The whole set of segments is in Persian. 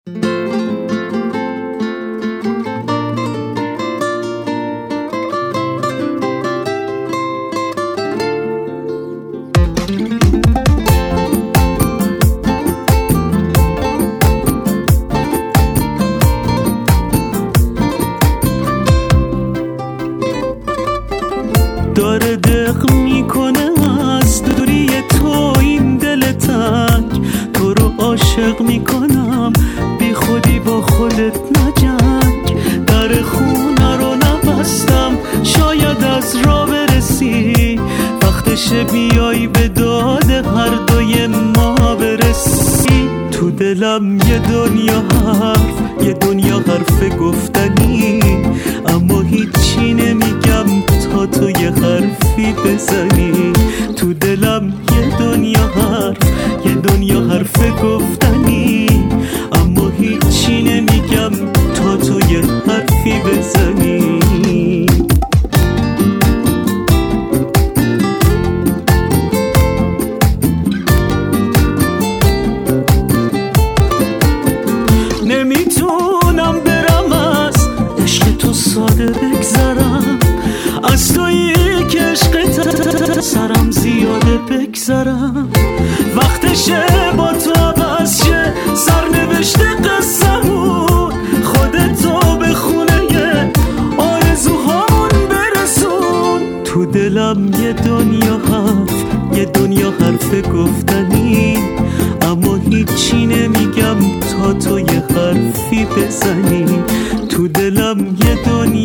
داره دق میکنه از دوری تو این دل تنگ. تو رو عاشق میکنم بی خودی با خودت نجنگ. در خونه رو نبستم شاید از راه برسی. وقتشه بیای به داد هر دوی ما برسی. تو دلم یه دنیا حرف گفتنی، اما هیچی نمیگم تا تو یه حرفی بزنی. تو دلم یه دنیا حرف گفتنی، اما هیچی نمیگم تا تو یه حرفی بزنی. نمیتونم برم از عشق تو ساده بگذرم، از تویی که عشقت سرم زیاده بگذرم. وقتشه با تو عوض شه سرنوشت قصه‌مون، خودتو به خونه آرزوهامون برسون. تو دلم یه دنیا حرف گفتنی، اما هیچی نمیگم تا تو یه حرفی بزنی. تو دلم یه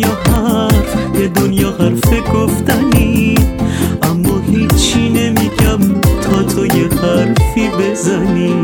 دنیا حرف گفتنی، اما هیچی نمیگم تا تو یه حرفی بزنی.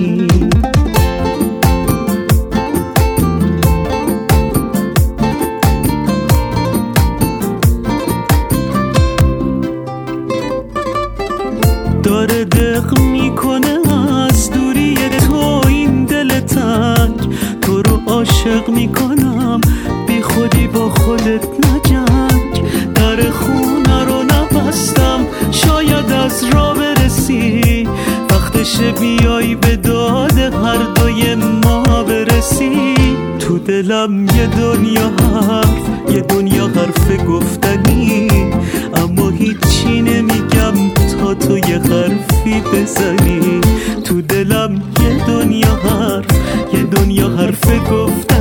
داره دق میکنه از دوری تو این دل تنگ. تو رو عاشق میکنم بی خودی با خودت نجنگ. در خونه رو نبستم شاید از راه برسی. وقتشه بیای به داد هر دوی ما برسی. تو دلم یه دنیا حرف گفتنی، اما هیچی نمیگم تا تو یه حرفی بزنی. تو دلم یه دنیا حرف گفتنی.